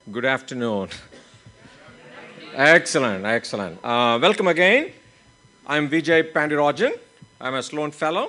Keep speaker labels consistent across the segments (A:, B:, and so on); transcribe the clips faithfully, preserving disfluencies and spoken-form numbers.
A: Good afternoon. Excellent, excellent. Uh, welcome again. I'm Vijay Pandirajan. I'm a Sloan Fellow.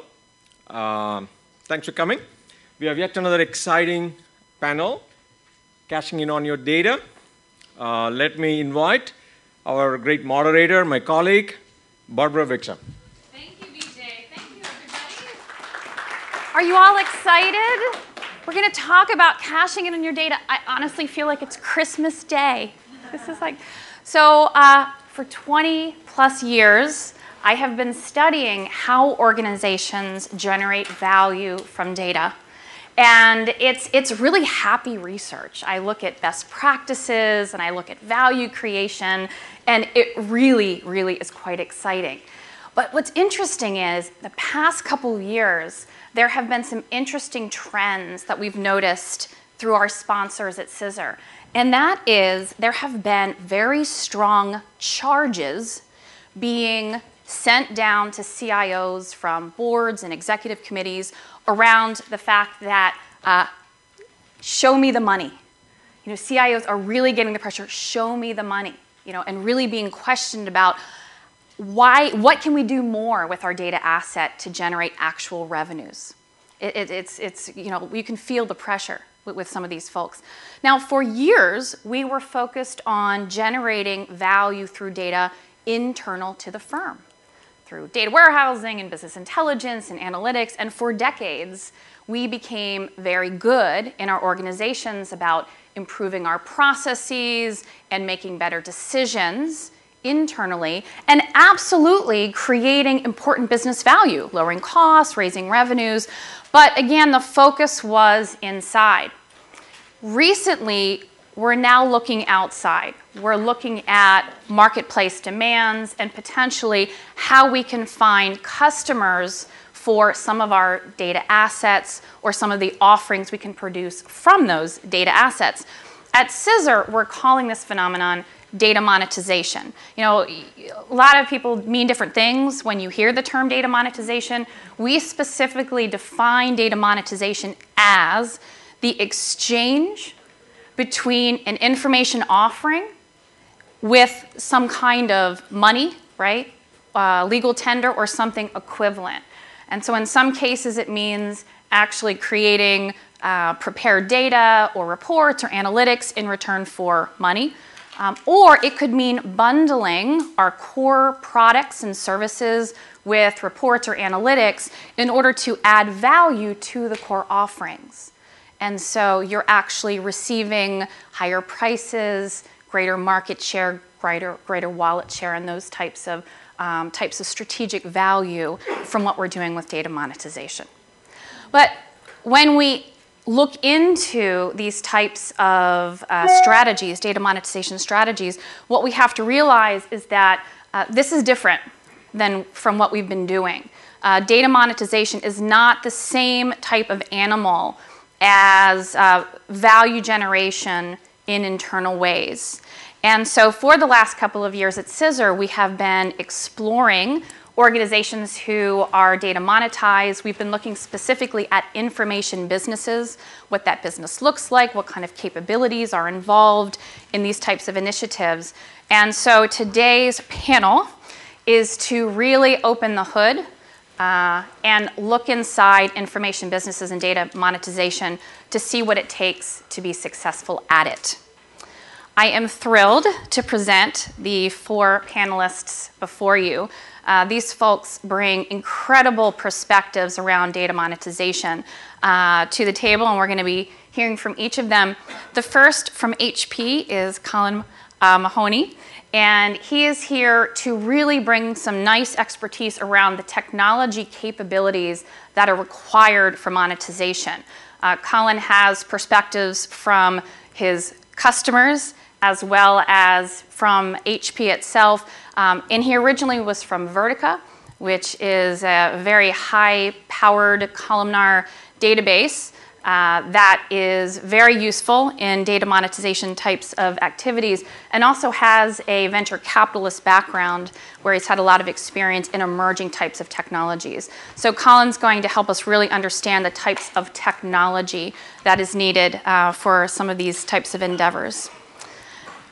A: Uh, thanks for coming. We have yet another exciting panel, cashing in on your data. Uh, let me invite our great moderator, my colleague, Barbara Wixom.
B: Thank you, Vijay. Thank you, everybody. Are you all excited? We're going to talk about cashing in on your data. I honestly feel like it's Christmas Day. This is like, so uh, for twenty plus years, I have been studying how organizations generate value from data. And it's, it's really happy research. I look at best practices and I look at value creation, and it really, really is quite exciting. But what's interesting is the past couple of years, there have been some interesting trends that we've noticed through our sponsors at Scissor. And that is there have been very strong charges being sent down to C I Os from boards and executive committees around the fact that uh, show me the money. You know, C I Os are really getting the pressure, show me the money, you know, and really being questioned about why, what can we do more with our data asset to generate actual revenues? It, it, it's, it's, you know, you can feel the pressure with, with some of these folks. Now, for years, we were focused on generating value through data internal to the firm, through data warehousing and business intelligence and analytics. And for decades, we became very good in our organizations about improving our processes and making better decisions internally, and absolutely creating important business value, lowering costs, raising revenues. But again, the focus was inside. Recently, we're now looking outside. We're looking at marketplace demands and potentially how we can find customers for some of our data assets or some of the offerings we can produce from those data assets. At Scissor, we're calling this phenomenon data monetization. You know, a lot of people mean different things when you hear the term data monetization. We specifically define data monetization as the exchange between an information offering with some kind of money, right? Uh, legal tender or something equivalent. And so in some cases it means actually creating uh, prepared data or reports or analytics in return for money. Um, or it could mean bundling our core products and services with reports or analytics in order to add value to the core offerings. And so you're actually receiving higher prices, greater market share, greater, greater wallet share, and those types of, um, types of strategic value from what we're doing with data monetization. But when we look into these types of uh, strategies, data monetization strategies, what we have to realize is that uh, this is different than from what we've been doing. Uh, data monetization is not the same type of animal as uh, value generation in internal ways. And so for the last couple of years at Scissor, we have been exploring organizations who are data monetized. We've been looking specifically at information businesses, what that business looks like, what kind of capabilities are involved in these types of initiatives. And so today's panel is to really open the hood uh, and look inside information businesses and data monetization to see what it takes to be successful at it. I am thrilled to present the four panelists before you. Uh, these folks bring incredible perspectives around data monetization uh, to the table, and we're going to be hearing from each of them. The first from H P is Colin uh, Mahoney, and he is here to really bring some nice expertise around the technology capabilities that are required for monetization. Uh, Colin has perspectives from his customers as well as from H P itself. Um, and he originally was from Vertica, which is a very high-powered columnar database uh, that is very useful in data monetization types of activities, and also has a venture capitalist background where he's had a lot of experience in emerging types of technologies. So Colin's going to help us really understand the types of technology that is needed uh, for some of these types of endeavors.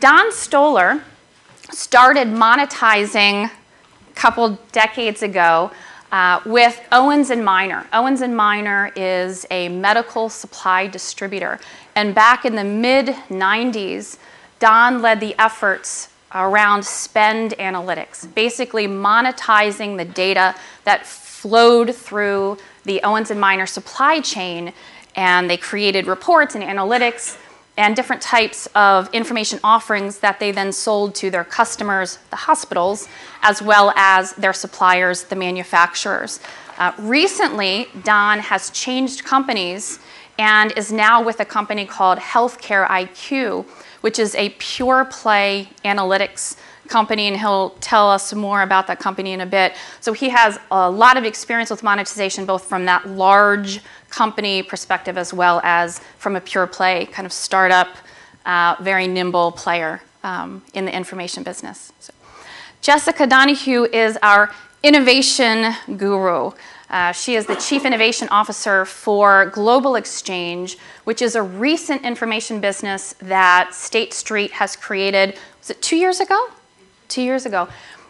B: Don Stoller started monetizing a couple decades ago uh, with Owens and Minor. Owens and Minor is a medical supply distributor. And back in the mid nineties, Don led the efforts around spend analytics, basically monetizing the data that flowed through the Owens and Minor supply chain, and they created reports and analytics and different types of information offerings that they then sold to their customers, the hospitals, as well as their suppliers, the manufacturers. Uh, recently, Don has changed companies and is now with a company called Healthcare I Q, which is a pure play analytics company, and he'll tell us more about that company in a bit. So he has a lot of experience with monetization, both from that large company perspective as well as from a pure play kind of startup, uh, very nimble player um, in the information business. So Jessica Donahue is our innovation guru. Uh, she is the Chief Innovation Officer for Global Exchange, which is a recent information business that State Street has created. Was it two years ago? Two years ago.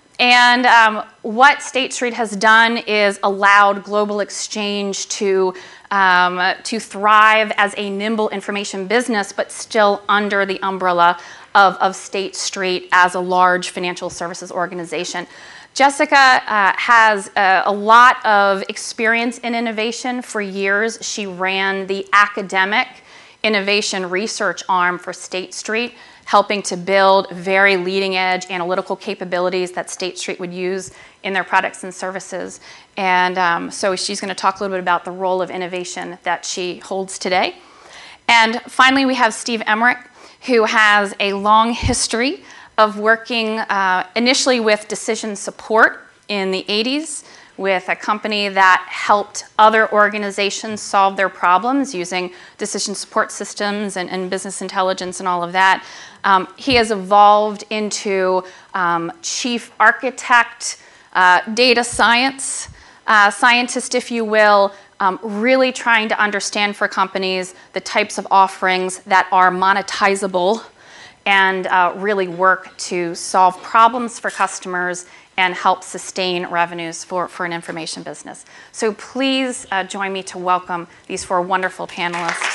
B: And um, what State Street has done is allowed Global Exchange to, um, to thrive as a nimble information business, but still under the umbrella of, of State Street as a large financial services organization. Jessica uh, has a, a lot of experience in innovation. For years, she ran the academic innovation research arm for State Street, helping to build very leading-edge analytical capabilities that State Street would use in their products and services. And um, so she's going to talk a little bit about the role of innovation that she holds today. And finally, we have Steve Emmerich, who has a long history of working uh, initially with decision support in the eighties, with a company that helped other organizations solve their problems using decision support systems and, and business intelligence and all of that. Um, he has evolved into um, chief architect, uh, data science, uh, scientist, if you will, um, really trying to understand for companies the types of offerings that are monetizable and uh, really work to solve problems for customers and help sustain revenues for, for an information business. So please uh, join me to welcome these four wonderful panelists.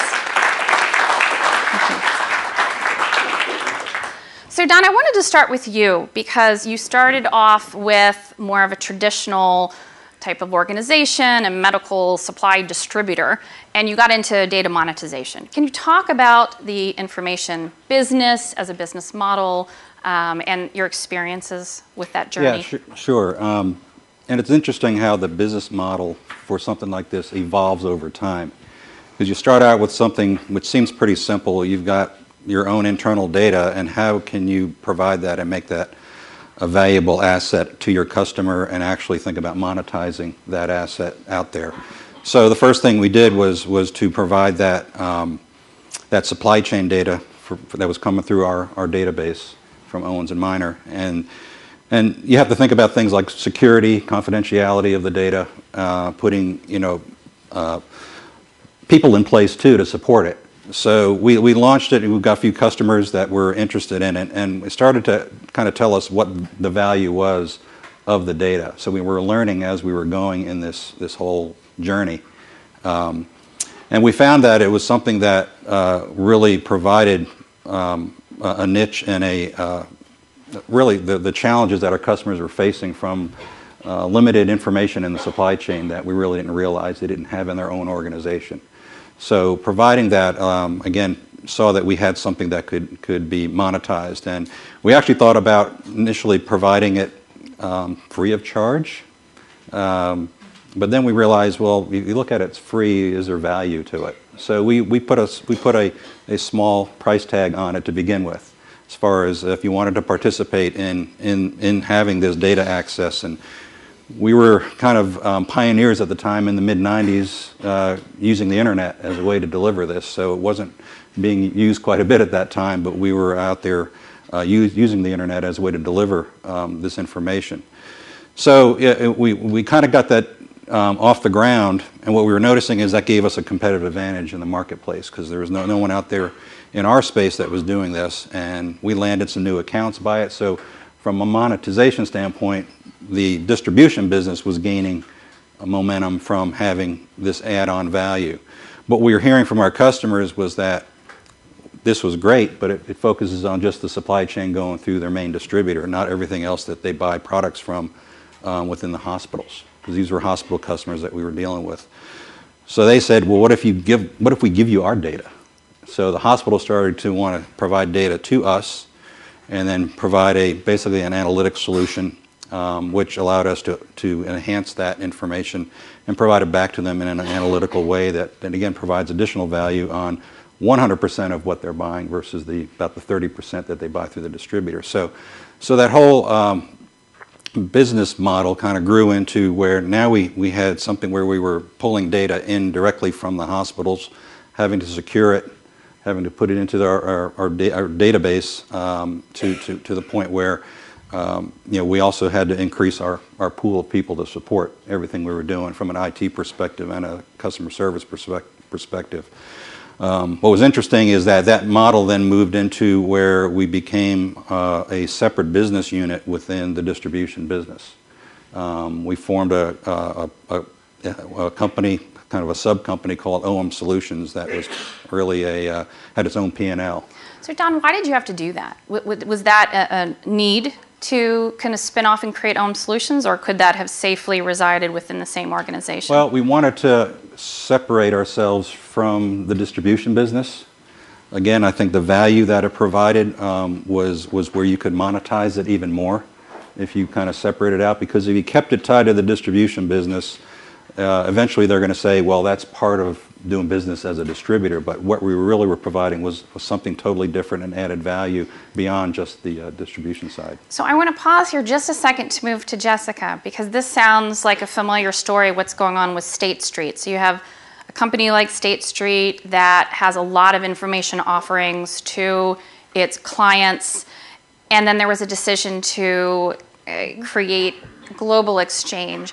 B: Thank you. So Don, I wanted to start with you because you started off with more of a traditional type of organization, a medical supply distributor, and you got into data monetization. Can you talk about the information business as a business model um, and your experiences with that journey?
C: Yeah, sh- sure. Um, and it's interesting how the business model for something like this evolves over time. Because you start out with something which seems pretty simple. You've got your own internal data, and how can you provide that and make that a valuable asset to your customer and actually think about monetizing that asset out there. So the first thing we did was was to provide that um, that supply chain data for, for that was coming through our, our database from Owens and Minor, and and you have to think about things like security, confidentiality of the data, uh, putting you know uh, people in place too to support it. So we, we launched it, and we've got a few customers that were interested in it, and it started to kind of tell us what the value was of the data. So we were learning as we were going in this, this whole journey. Um, and we found that it was something that uh, really provided um, a, a niche and a uh, really the, the challenges that our customers were facing from uh, limited information in the supply chain that we really didn't realize they didn't have in their own organization. So providing that, um, again, saw that we had something that could, could be monetized. And we actually thought about initially providing it um, free of charge. Um, but then we realized, well, if you look at it, it's free, is there value to it? So we, we put, a, we put a, a small price tag on it to begin with, as far as if you wanted to participate in, in, in having this data access. And we were kind of um, pioneers at the time in the mid nineties uh, using the internet as a way to deliver this. So it wasn't being used quite a bit at that time, but we were out there uh, use, using the internet as a way to deliver um, this information. So yeah, we, we kind of got that um, off the ground, and what we were noticing is that gave us a competitive advantage in the marketplace because there was no, no one out there in our space that was doing this, and we landed some new accounts by it. So from a monetization standpoint, the distribution business was gaining a momentum from having this add-on value. What we were hearing from our customers was that this was great, but it, it focuses on just the supply chain going through their main distributor, not everything else that they buy products from um, within the hospitals, because these were hospital customers that we were dealing with. So they said, well, what if you give, what if we give you our data? So the hospital started to want to provide data to us and then provide a basically an analytics solution, um, which allowed us to, to enhance that information and provide it back to them in an analytical way that, that again, provides additional value on one hundred percent of what they're buying versus the about the thirty percent that they buy through the distributor. So, so that whole um, business model kind of grew into where now we, we had something where we were pulling data in directly from the hospitals, having to secure it, having to put it into our, our, our, da our database um, to, to, to the point where um, you know, we also had to increase our, our pool of people to support everything we were doing from an I T perspective and a customer service perspec perspective. Um, what was interesting is that that model then moved into where we became uh, a separate business unit within the distribution business. Um, we formed a, a, a, a company, kind of a sub-company called O M Solutions that was really a, uh, had its own P and L.
B: So Don, why did you have to do that? W was that a, a need to kind of spin off and create O M Solutions, or could that have safely resided within the same organization?
C: Well, we wanted to separate ourselves from the distribution business. Again, I think the value that it provided um, was, was where you could monetize it even more if you kind of separate it out, because if you kept it tied to the distribution business, uh, eventually they're going to say, well, that's part of doing business as a distributor, but what we really were providing was, was something totally different and added value beyond just the uh, distribution side.
B: So I want to pause here just a second to move to Jessica, because this sounds like a familiar story, what's going on with State Street. So you have a company like State Street that has a lot of information offerings to its clients, and then there was a decision to uh, create global exchange.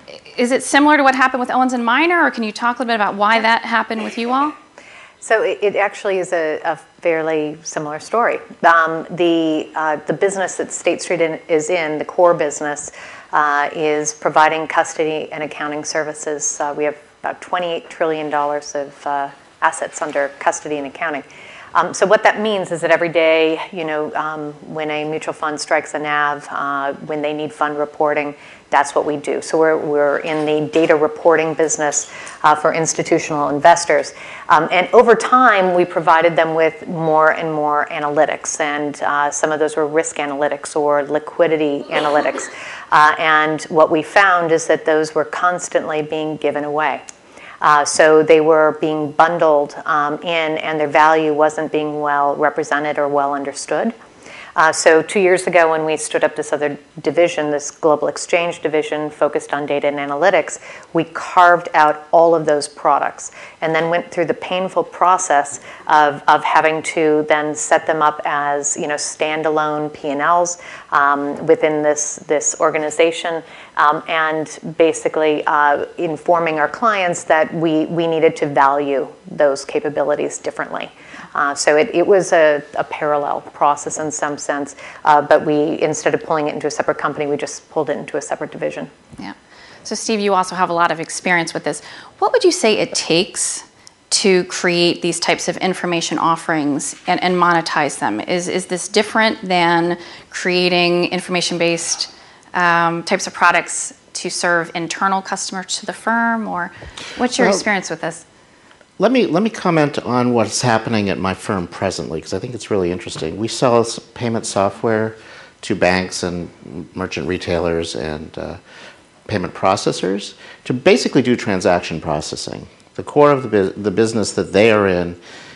B: Is it similar to what happened with Owens and Minor, or can you talk a little bit about why that happened with you all?
D: So it, it actually is a, a fairly similar story. Um, the, uh, the business that State Street in, is in, the core business, uh, is providing custody and accounting services. Uh, we have about twenty-eight trillion dollars of uh, assets under custody and accounting. Um, so what that means is that every day, you know, um, when a mutual fund strikes a N A V, uh, when they need fund reporting, that's what we do. So we're, we're in the data reporting business uh, for institutional investors. Um, and over time, we provided them with more and more analytics. And uh, some of those were risk analytics or liquidity analytics. Uh, and what we found is that those were constantly being given away. Uh, so they were being bundled um, in, and their value wasn't being well represented or well understood. Uh, so two years ago, when we stood up this other division, this global exchange division focused on data and analytics, we carved out all of those products and then went through the painful process of, of having to then set them up as, you know, standalone P and Ls um, within this, this organization, um, and basically uh, informing our clients that we, we needed to value those capabilities differently. Uh, so it, it was a, a parallel process in some sense, uh, but we, instead of pulling it into a separate company, we just pulled it into a separate division.
B: Yeah. So Steve, you also have a lot of experience with this. What would you say it takes to create these types of information offerings and, and monetize them? Is, is this different than creating information-based um, types of products to serve internal customers to the firm, or what's your well, experience with this?
E: Let me, let me comment on what's happening at my firm presently, because I think it's really interesting. We sell payment software to banks and merchant retailers and uh, payment processors to basically do transaction processing. The core of the, bu the business that they are in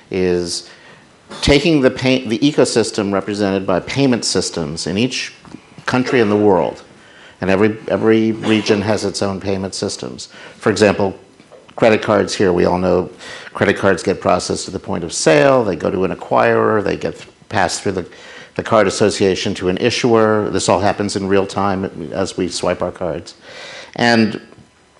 E: is taking the, pay the ecosystem represented by payment systems in each country in the world. And every, every region has its own payment systems. For example, credit cards here, we all know credit cards get processed at the point of sale, they go to an acquirer, they get passed through the, the card association to an issuer. This all happens in real time as we swipe our cards. And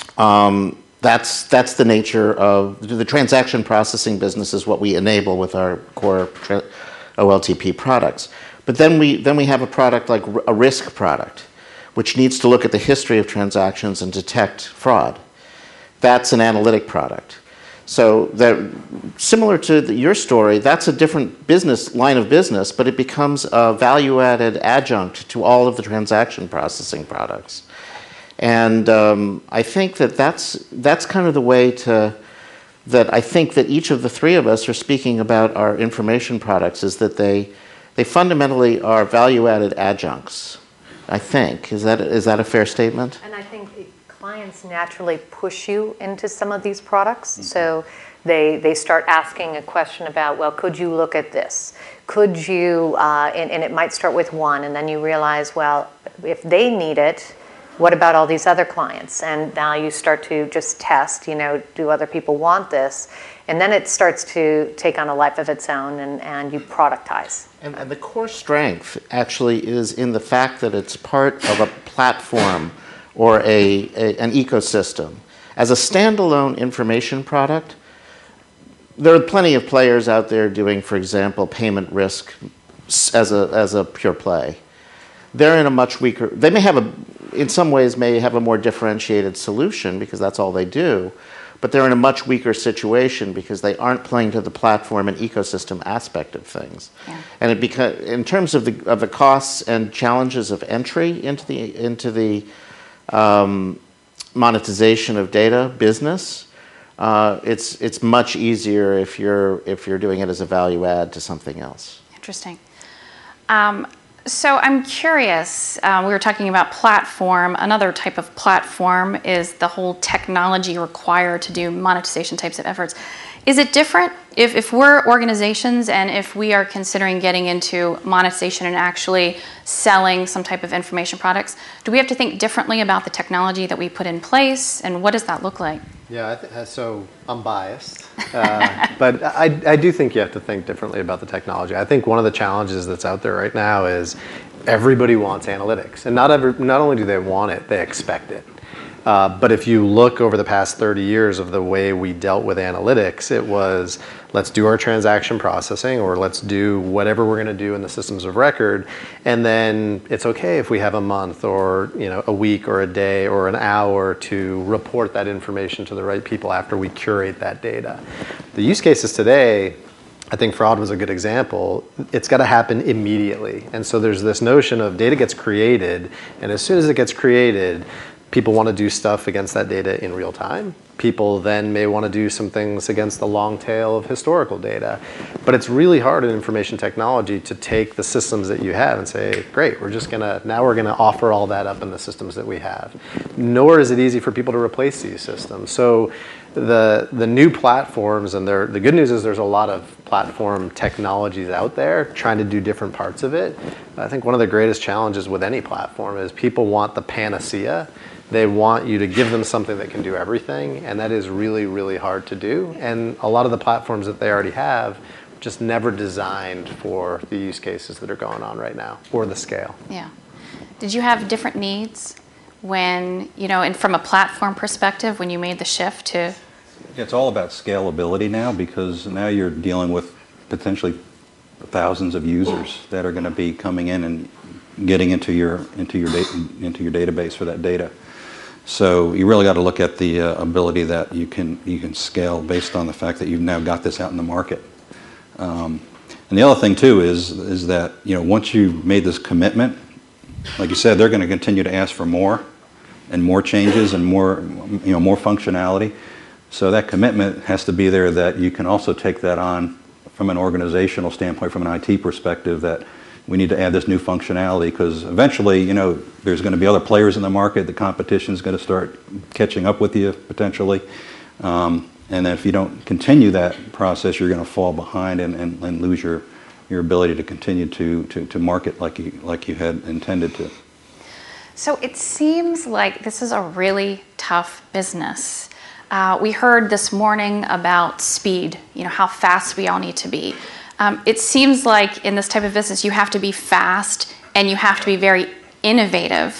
E: Um, that's that's the nature of the transaction processing business is what we enable with our core tra- O L T P products. But then we then we have a product like a risk product, which needs to look at the history of transactions and detect fraud. That's an analytic product. So that, similar to the, your story, that's a different business line of business, but it becomes a value-added adjunct to all of the transaction processing products. And um, I think that that's that's kind of the way to that I think that each of the three of us are speaking about our information products is that they they fundamentally are value-added adjuncts. I think is that is that a fair statement?
D: And I think it, clients naturally push you into some of these products. Mm-hmm. So they they start asking a question about, well, could you look at this? Could you? Uh, and, and it might start with one, and then you realize, well, if they need it, what about all these other clients? And now you start to just test, you know, do other people want this? And then it starts to take on a life of its own, and, and you productize.
E: And, and the core strength actually is in the fact that it's part of a platform or a, a an ecosystem. As a standalone information product, there are plenty of players out there doing, for example, payment risk as a as a pure play. They're in a much weaker, they may have a, in some ways may have a more differentiated solution because that's all they do, but they're in a much weaker situation because they aren't playing to the platform and ecosystem aspect of things. Yeah. And it beca- in terms of the of the costs and challenges of entry into the into the um, monetization of data business, uh, it's it's much easier if you're if you're doing it as a value add to something else.
B: Interesting. Um, So I'm curious, uh, we were talking about platform. Another type of platform is the whole technology required to do monetization types of efforts. Is it different if, if we're organizations and if we are considering getting into monetization and actually selling some type of information products? Do we have to think differently about the technology that we put in place, and what does that look like?
F: Yeah, I th- so I'm biased, uh, but I, I do think you have to think differently about the technology. I think one of the challenges that's out there right now is everybody wants analytics, and not every, not only do they want it, they expect it. Uh, but if you look over the past thirty years of the way we dealt with analytics, it was let's do our transaction processing, or let's do whatever we're going to do in the systems of record, and then it's okay if we have a month or you know a week or a day or an hour to report that information to the right people after we curate that data. The use cases today, I think fraud was a good example. It's got to happen immediately, and so there's this notion of data gets created, and as soon as it gets created, people want to do stuff against that data in real time. People then may want to do some things against the long tail of historical data. But it's really hard in information technology to take the systems that you have and say, great, we're just going to, now we're going to offer all that up in the systems that we have. Nor is it easy for people to replace these systems. So the the new platforms, and the good news is there's a lot of platform technologies out there trying to do different parts of it. I think one of the greatest challenges with any platform is people want the panacea. They want you to give them something that can do everything, and that is really, really hard to do. And a lot of the platforms that they already have just never designed for the use cases that are going on right now, or the scale.
B: Yeah. Did you have different needs when, you know, and from a platform perspective, when you made the shift to?
C: It's all about scalability now, because now you're dealing with potentially thousands of users that are going to be coming in and getting into your into your da- into your database for that data. So you really got to look at the uh, ability that you can you can scale based on the fact that you've now got this out in the market. Um, and the other thing too is is that you know once you've made this commitment, like you said, they're going to continue to ask for more and more changes and more you know more functionality. So that commitment has to be there, that you can also take that on from an organizational standpoint, from an I T perspective, that we need to add this new functionality, because eventually, you know, there's going to be other players in the market. The competition is going to start catching up with you potentially. Um, and then if you don't continue that process, you're going to fall behind and, and, and lose your, your ability to continue to, to, to market like you, like you had intended to.
B: So it seems like this is a really tough business. Uh, we heard this morning about speed, you know, how fast we all need to be. Um, it seems like in this type of business, you have to be fast and you have to be very innovative.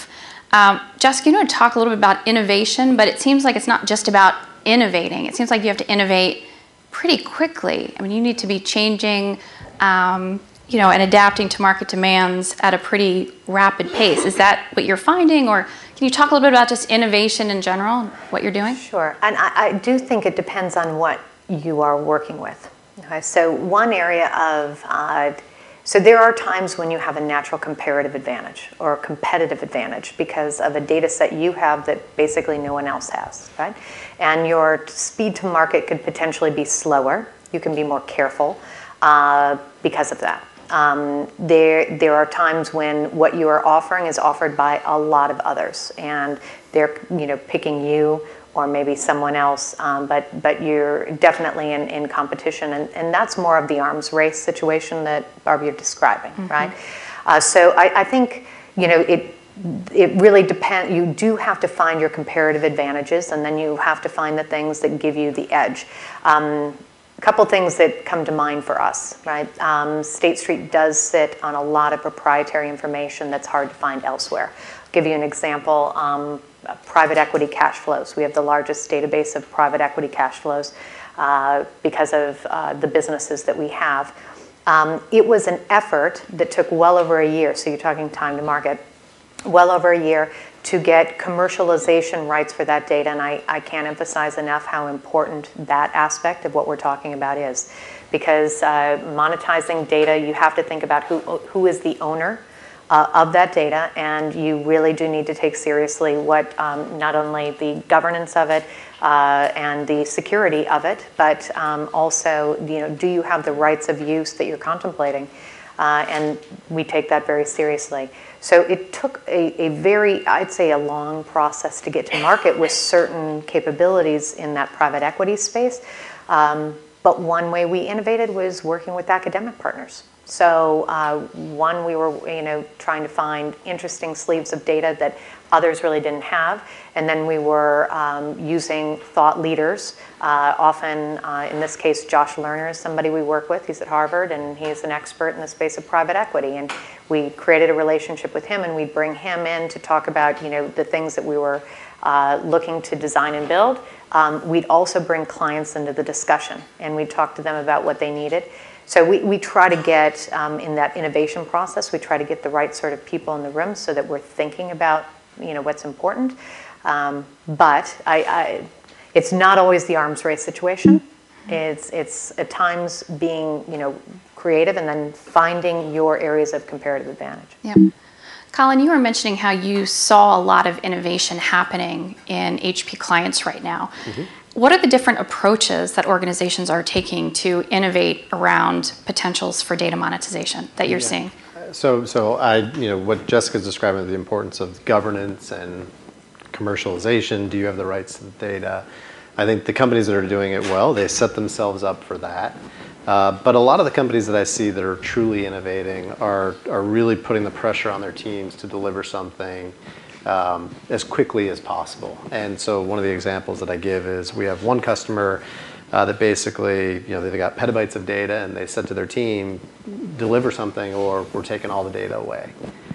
B: Um, Jessica, you know, to talk a little bit about innovation, but it seems like it's not just about innovating. It seems like you have to innovate pretty quickly. I mean, you need to be changing, um, you know, and adapting to market demands at a pretty rapid pace. Is that what you're finding, or can you talk a little bit about just innovation in general, what you're doing?
D: Sure, and I, I do think it depends on what you are working with. Okay, so one area of, uh, so there are times when you have a natural comparative advantage or competitive advantage because of a data set you have that basically no one else has, right? And your speed to market could potentially be slower. You can be more careful uh, because of that. Um, there, there are times when what you are offering is offered by a lot of others, and they're, you know, picking you or maybe someone else, um, but but you're definitely in, in competition, and, and that's more of the arms race situation that Barbara you're describing, mm-hmm. right? Uh, so I, I think, you know, it it really depends. You do have to find your comparative advantages, and then you have to find the things that give you the edge. Um, A couple things that come to mind for us, right? Um, State Street does sit on a lot of proprietary information that's hard to find elsewhere. I'll give you an example, um, private equity cash flows. We have the largest database of private equity cash flows uh, because of uh, the businesses that we have. Um, it was an effort that took well over a year, so you're talking time to market, well over a year to get commercialization rights for that data, and I, I can't emphasize enough how important that aspect of what we're talking about is. Because uh, monetizing data, you have to think about who, who is the owner uh, of that data, and you really do need to take seriously what um, not only the governance of it uh, and the security of it, but um, also, you know, do you have the rights of use that you're contemplating? Uh, and we take that very seriously. So it took a, a very, I'd say, a long process to get to market with certain capabilities in that private equity space. Um, but one way we innovated was working with academic partners. So uh, one, we were, you know, trying to find interesting sleeves of data that others really didn't have. And then we were um, using thought leaders. Uh, often, uh, in this case, Josh Lerner is somebody we work with. He's at Harvard, and he's an expert in the space of private equity. And we created a relationship with him, and we'd bring him in to talk about, you know, the things that we were uh, looking to design and build. Um, we'd also bring clients into the discussion, and we'd talk to them about what they needed. So we, we try to get, um, in that innovation process, we try to get the right sort of people in the room so that we're thinking about, you know, what's important. Um, but I, I, it's not always the arms race situation. It's, it's at times being, you know, creative and then finding your areas of comparative advantage.
B: Yeah. Colin, you were mentioning how you saw a lot of innovation happening in H P clients right now. Mm-hmm. What are the different approaches that organizations are taking to innovate around potentials for data monetization that you're yeah. seeing?
F: So, so I, you know, what Jessica's describing, the importance of governance and commercialization. Do you have the rights to the data? I think the companies that are doing it well, they set themselves up for that. Uh, but a lot of the companies that I see that are truly innovating are are really putting the pressure on their teams to deliver something um, as quickly as possible. And so one of the examples that I give is we have one customer uh, that basically, you know, they've got petabytes of data, and they said to their team, deliver something or we're taking all the data away.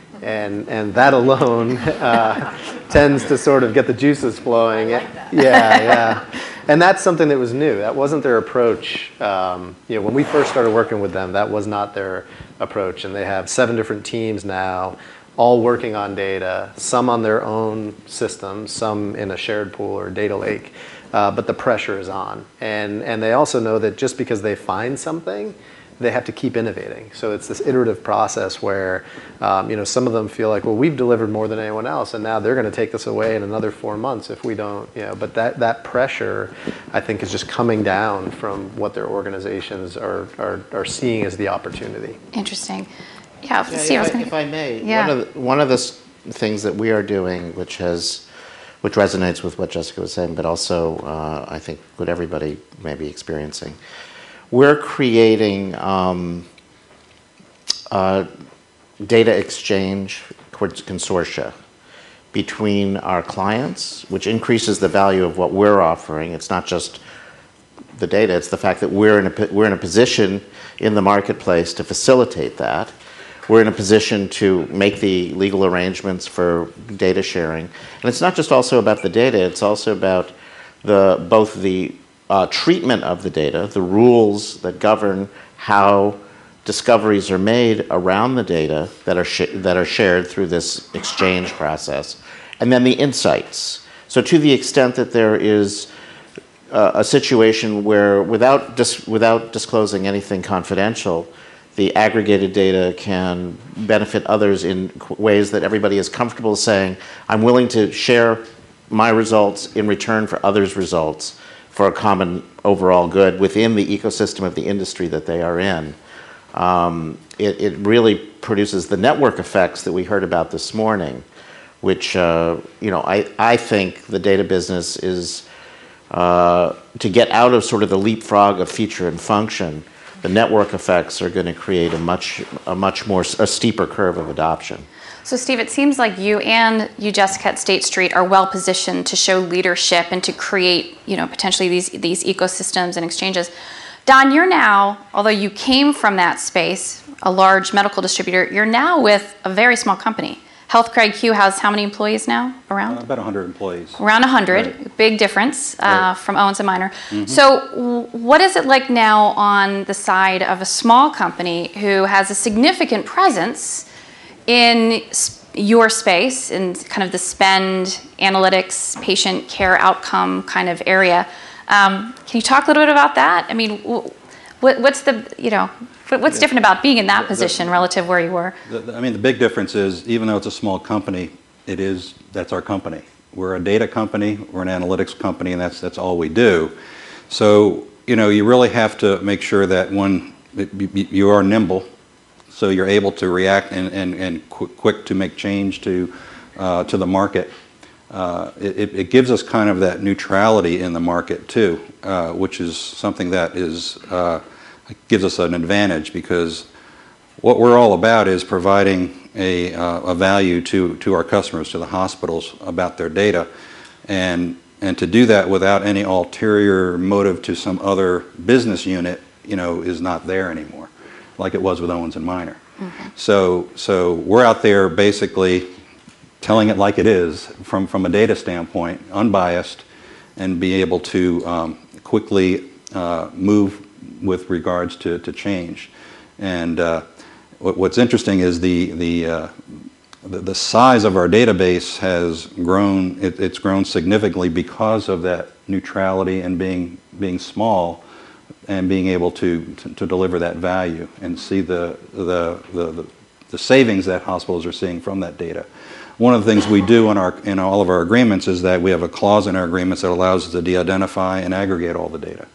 F: And and that alone uh, tends to sort of get the juices flowing.
B: I like that.
F: Yeah, yeah. And that's something that was new. That wasn't their approach. Um, you know, when we first started working with them, that was not their approach. And they have seven different teams now, all working on data, some on their own systems, some in a shared pool or data lake. Uh, but the pressure is on. And and they also know that just because they find something, they have to keep innovating. So it's this iterative process where, um, you know, some of them feel like, well, we've delivered more than anyone else, and now they're going to take this away in another four months if we don't, you know. But that, that pressure, I think, is just coming down from what their organizations are are, are seeing as the opportunity.
B: Interesting. Yeah,
E: yeah
B: Steve,
E: if, I,
B: gonna...
E: if I may,
B: yeah.
E: one of the, one of the s- things that we are doing, which has, which resonates with what Jessica was saying, but also uh, I think what everybody may be experiencing. We're creating um, uh, data exchange consortia between our clients, which increases the value of what we're offering. It's not just the data, it's the fact that we're in a, we're in a position in the marketplace to facilitate that, we're in a position to make the legal arrangements for data sharing. And it's not just also about the data, it's also about the both the uh, treatment of the data, the rules that govern how discoveries are made around the data that are sh- that are shared through this exchange process, and then the insights. So to the extent that there is uh, a situation where without dis- without disclosing anything confidential, the aggregated data can benefit others in ways that everybody is comfortable saying, I'm willing to share my results in return for others' results for a common overall good within the ecosystem of the industry that they are in. Um, it, it really produces the network effects that we heard about this morning, which, uh, you know, I, I think the data business is, uh, to get out of sort of the leapfrog of feature and function, the network effects are going to create a much, a much more, a steeper curve of adoption.
B: So Steve, it seems like you and you, Jessica, at State Street are well positioned to show leadership and to create, you know, potentially these, these ecosystems and exchanges. Don, you're now, although you came from that space, a large medical distributor, you're now with a very small company. Healthcare I Q has how many employees now around?
C: Uh, about one hundred employees.
B: Around one hundred, right. Big difference uh, right. from Owens and Minor. Mm-hmm. So w- what is it like now on the side of a small company who has a significant presence in sp- your space, in kind of the spend, analytics, patient care outcome kind of area? Um, can you talk a little bit about that? I mean, w- what's the, you know, what's different about being in that the, position the, relative where you were?
C: The, the, I mean, the big difference is, even though it's a small company, it is, that's our company. We're a data company, we're an analytics company, and that's that's all we do. So, you know, you really have to make sure that one, you are nimble, so you're able to react and, and, and qu- quick to make change to, uh, to the market. Uh, it, it gives us kind of that neutrality in the market too, uh, which is something that is uh, gives us an advantage, because what we're all about is providing a, uh, a value to, to our customers, to the hospitals, about their data, and and to do that without any ulterior motive to some other business unit, you know, is not there anymore, like it was with Owens and Minor. Mm-hmm. So so we're out there basically telling it like it is from, from a data standpoint, unbiased, and be able to um, quickly uh, move with regards to, to change. And uh, what, what's interesting is the the, uh, the the size of our database has grown. It, it's grown significantly because of that neutrality and being being small, and being able to, to, to deliver that value and see the the, the the savings that hospitals are seeing from that data. One of the things we do in our in all of our agreements is that we have a clause in our agreements that allows us to de-identify and aggregate all the data.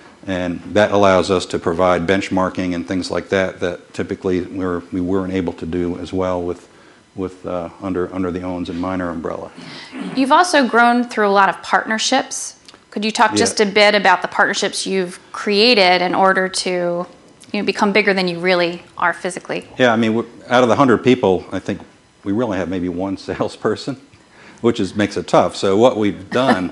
C: And that allows us to provide benchmarking and things like that that typically we're, we weren't able to do as well with with uh, under under the Owens and Minor umbrella.
B: You've also grown through a lot of partnerships. Could you talk yeah. just a bit about the partnerships you've created in order to, you know, become bigger than you really are physically?
C: Yeah, I mean, out of the one hundred people, I think we really have maybe one salesperson, which is makes it tough. So what we've done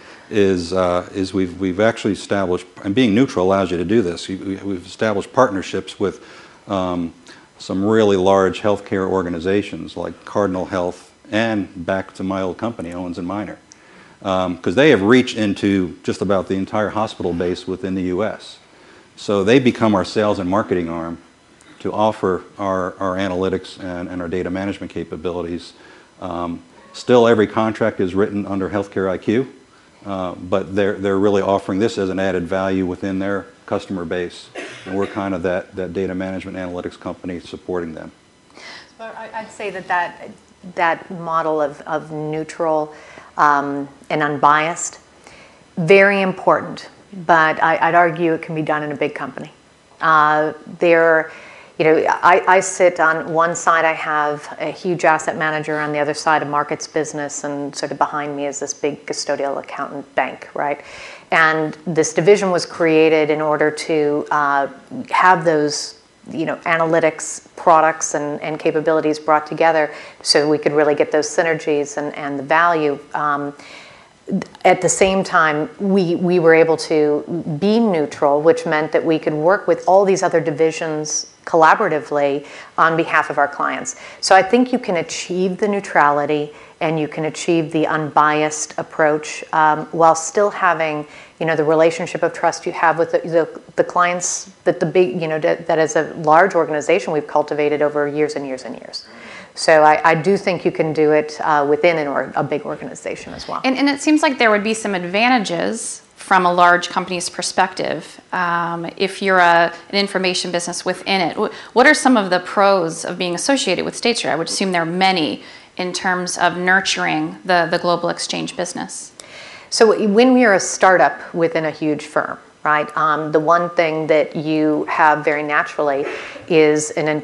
C: is uh, is we've we've actually established, and being neutral allows you to do this. We've established partnerships with um, some really large healthcare organizations like Cardinal Health, and back to my old company, Owens and Minor, because um, they have reached into just about the entire hospital base within the U S. So they become our sales and marketing arm to offer our, our analytics and, and our data management capabilities. Um, still, every contract is written under Healthcare I Q, uh, but they're, they're really offering this as an added value within their customer base. And we're kind of that, that data management analytics company supporting them.
D: So I'd say that that, that model of, of neutral um, and unbiased, very important, but I, I'd argue it can be done in a big company. Uh, there You know, I, I sit on one side, I have a huge asset manager, on the other side a markets business, and sort of behind me is this big custodial accountant bank, right? And this division was created in order to uh, have those, you know, analytics products and, and capabilities brought together so we could really get those synergies and, and the value. Um, At the same time, we, we were able to be neutral, which meant that we could work with all these other divisions collaboratively on behalf of our clients. So I think you can achieve the neutrality and you can achieve the unbiased approach um, while still having, you know, the relationship of trust you have with the, the, the clients that the big, you know, that, that as a large organization we've cultivated over years and years and years. So I, I do think you can do it uh, within an or, a big organization as well.
B: And, and it seems like there would be some advantages from a large company's perspective um, if you're a, an information business within it. What are some of the pros of being associated with State Street? I would assume there are many in terms of nurturing the, the global exchange business.
D: So when we are a startup within a huge firm, right, um, the one thing that you have very naturally is an